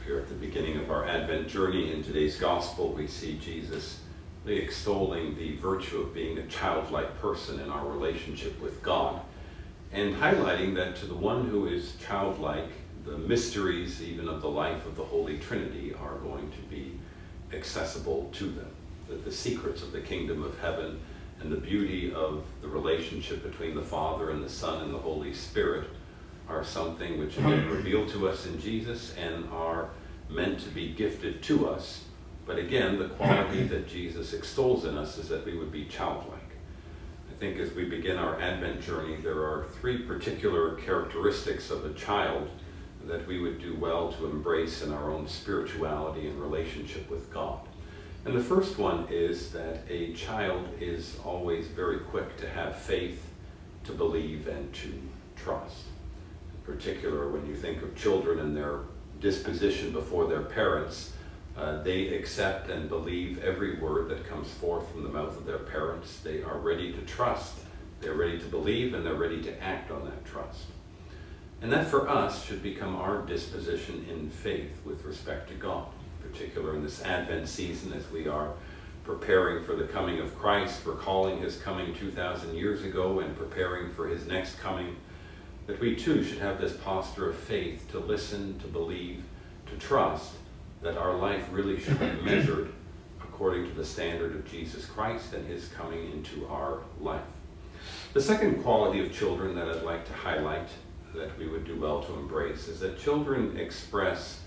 Here at the beginning of our Advent journey in today's Gospel, we see Jesus really extolling the virtue of being a childlike person in our relationship with God, and highlighting that to the one who is childlike, the mysteries even of the life of the Holy Trinity are going to be accessible to them. That the secrets of the kingdom of heaven and the beauty of the relationship between the Father and the Son and the Holy Spirit are something which have been revealed to us in Jesus and are meant to be gifted to us. But again, the quality that Jesus extols in us is that we would be childlike. I think as we begin our Advent journey, there are three particular characteristics of a child that we would do well to embrace in our own spirituality and relationship with God. And the first one is that a child is always very quick to have faith, to believe, and to trust. In particular, when you think of children and their disposition before their parents, they accept and believe every word that comes forth from the mouth of their parents. They are ready to trust, they're ready to believe, and they're ready to act on that trust. And that for us should become our disposition in faith with respect to God, in particular in this Advent season as we are preparing for the coming of Christ, recalling his coming 2,000 years ago and preparing for his next coming, that we too should have this posture of faith to listen, to believe, to trust that our life really should be measured according to the standard of Jesus Christ and his coming into our life. The second quality of children that I'd like to highlight that we would do well to embrace is that children express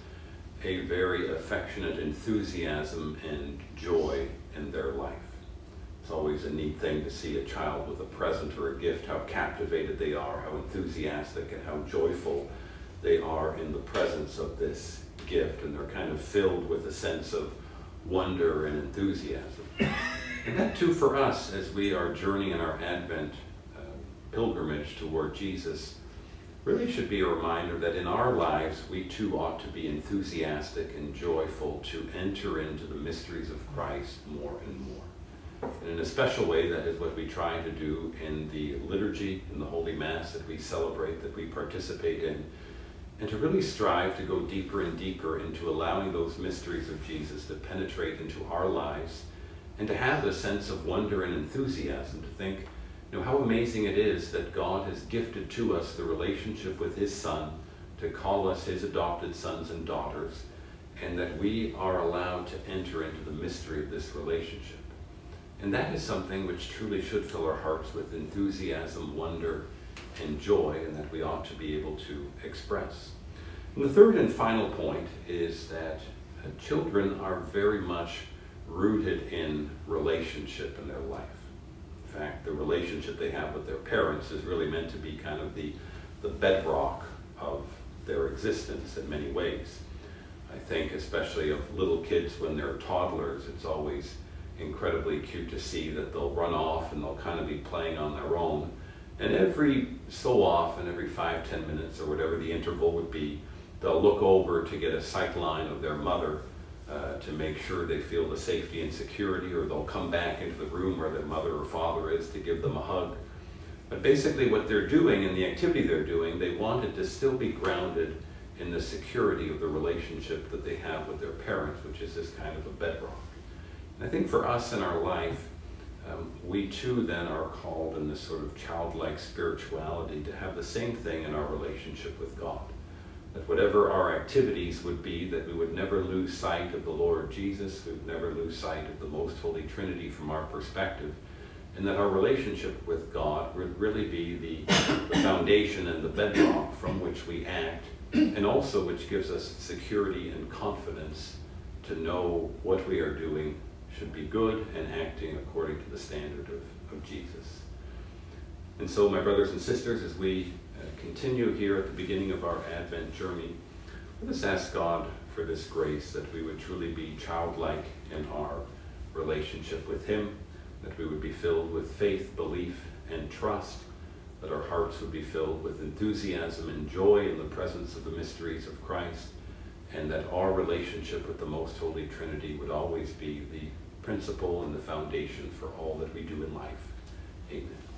a very affectionate enthusiasm and joy in their life. It's always a neat thing to see a child with a present or a gift, how captivated they are, how enthusiastic and how joyful they are in the presence of this gift, and they're kind of filled with a sense of wonder and enthusiasm. And that too for us as we are journeying in our Advent pilgrimage toward Jesus really should be a reminder that in our lives we too ought to be enthusiastic and joyful to enter into the mysteries of Christ more and more. And in a special way, that is what we try to do in the liturgy, in the Holy Mass that we celebrate, that we participate in, and to really strive to go deeper and deeper into allowing those mysteries of Jesus to penetrate into our lives, and to have a sense of wonder and enthusiasm, to think, how amazing it is that God has gifted to us the relationship with his Son, to call us his adopted sons and daughters, and that we are allowed to enter into the mystery of this relationship. And that is something which truly should fill our hearts with enthusiasm, wonder, and joy, and that we ought to be able to express. And the third and final point is that children are very much rooted in relationship in their life. In fact, the relationship they have with their parents is really meant to be kind of the bedrock of their existence in many ways. I think especially of little kids when they're toddlers, it's always incredibly cute to see that they'll run off and they'll kind of be playing on their own. And every so often, every 5-10 minutes or whatever the interval would be, they'll look over to get a sight line of their mother to make sure they feel the safety and security, or they'll come back into the room where their mother or father is to give them a hug. But basically what they're doing and the activity they're doing, they want it to still be grounded in the security of the relationship that they have with their parents, which is this kind of a bedrock. And I think for us in our life, we too then are called in this sort of childlike spirituality to have the same thing in our relationship with God. That whatever our activities would be, that we would never lose sight of the Lord Jesus, we would never lose sight of the Most Holy Trinity from our perspective, and that our relationship with God would really be the foundation and the bedrock from which we act, and also which gives us security and confidence to know what we are doing should be good and acting according to the standard of Jesus. And so, my brothers and sisters, as we continue here at the beginning of our Advent journey, let us ask God for this grace that we would truly be childlike in our relationship with him, that we would be filled with faith, belief, and trust, that our hearts would be filled with enthusiasm and joy in the presence of the mysteries of Christ, and that our relationship with the Most Holy Trinity would always be the principle and the foundation for all that we do in life. Amen.